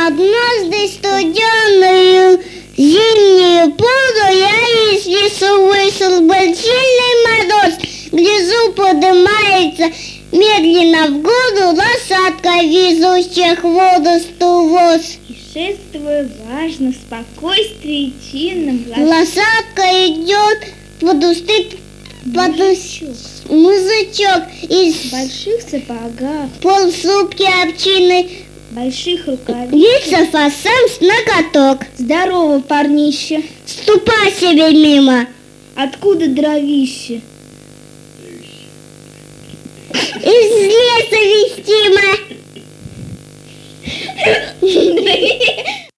Однажды студеную зимнюю пору я из лесу вышел большой мороз. Внизу поднимается медленно в гору лошадка, везущих воду сто воз. И шествуя важно, в спокойствии чинном, Лошадка идет под усты, мужичок из больших сапогах, полсупки овчины, больших рукавицах. лица фасам с ноготок. Здорово, парнище. Ступай себе мимо. Откуда дровище? Из леса вестимо.